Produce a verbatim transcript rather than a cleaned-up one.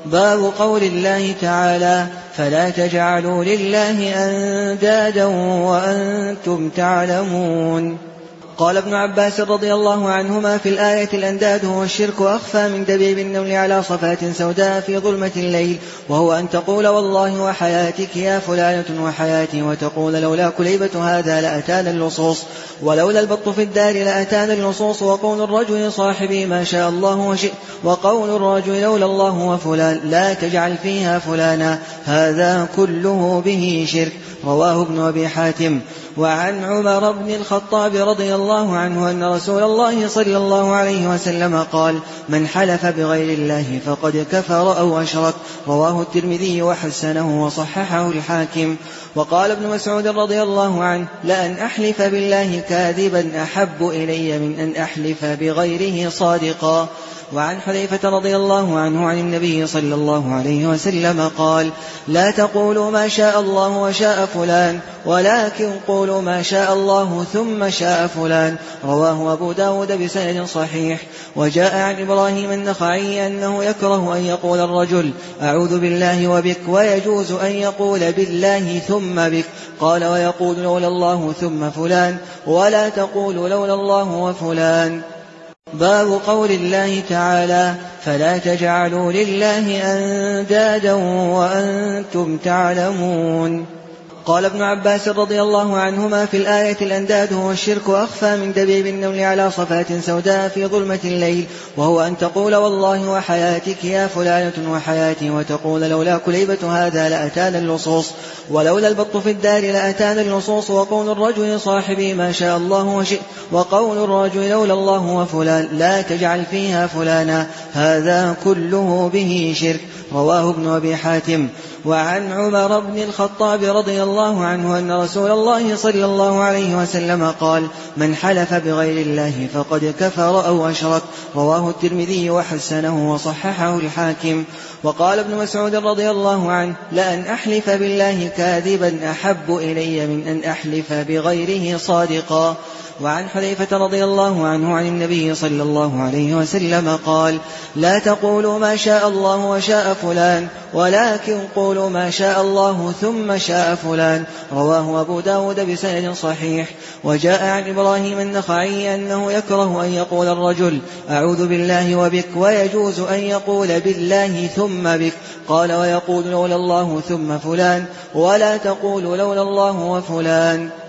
باب قول الله تعالى فلا تجعلوا لله أندادا وأنتم تعلمون. قال ابن عباس رضي الله عنهما في الآية الأنداد هو الشرك أخفى من دبيب النمل على صفات سوداء في ظلمة الليل، وهو أن تقول والله وحياتك يا فلانة وحياتي، وتقول لولا كليبة هذا لأتانا اللصوص، ولولا البط في الدار لأتانا اللصوص، وقول الرجل صاحبي ما شاء الله وشئت، وقول الرجل لولا الله وفلان لا تجعل فيها فلانا، هذا كله به شرك. رواه ابن أبي حاتم. وعن عمر بن الخطاب رضي الله عنه أن رسول الله صلى الله عليه وسلم قال من حلف بغير الله فقد كفر أو أشرك. رواه الترمذي وحسنه وصححه الحاكم. وقال ابن مسعود رضي الله عنه لأن أحلف بالله كاذبا أحب إلي من أن أحلف بغيره صادقا. وعن حذيفة رضي الله عنه عن النبي صلى الله عليه وسلم قال لا تقولوا ما شاء الله وشاء فلان، ولكن قولوا ما شاء الله ثم شاء فلان. رواه أبو داود بسند صحيح. وجاء عن إبراهيم النخعي أنه يكره أن يقول الرجل أعوذ بالله وبك، ويجوز أن يقول بالله ثم بك. قال ويقول لولا الله ثم فلان، ولا تقول لولا الله وفلان. باب قول الله تعالى فلا تجعلوا لله أندادا وأنتم تعلمون. قال ابن عباس رضي الله عنهما في الآية الأنداد هو الشرك أخفى من دبيب النمل على صفات سوداء في ظلمة الليل، وهو أن تقول والله وحياتك يا فلانة وحياتي، وتقول لولا كليبة هذا لأتانا اللصوص، ولولا البط في الدار لأتانا اللصوص، وقول الرجل صاحبي ما شاء الله وشئت، وقول الرجل لولا الله وفلان لا تجعل فيها فلانا، هذا كله به شرك. رواه ابن أبي حاتم. وعن عمر بن الخطاب رضي الله عنه أن رسول الله صلى الله عليه وسلم قال من حلف بغير الله فقد كفر أو أشرك. رواه الترمذي وحسنه وصححه الحاكم. وقال ابن مسعود رضي الله عنه لأن أحلف بالله كاذبا أحب إلي من أن أحلف بغيره صادقا. وعن حذيفة رضي الله عنه عن النبي صلى الله عليه وسلم قال لا تقولوا ما شاء الله وشاء فلان، ولكن قولوا ما شاء الله ثم شاء فلان. رواه أبو داود بسند صحيح. وجاء عن إبراهيم النخعي أنه يكره أن يقول الرجل أعوذ بالله وبك، ويجوز أن يقول بالله ثم بك. قال ويقول لولا الله ثم فلان، ولا تقول لولا الله وفلان.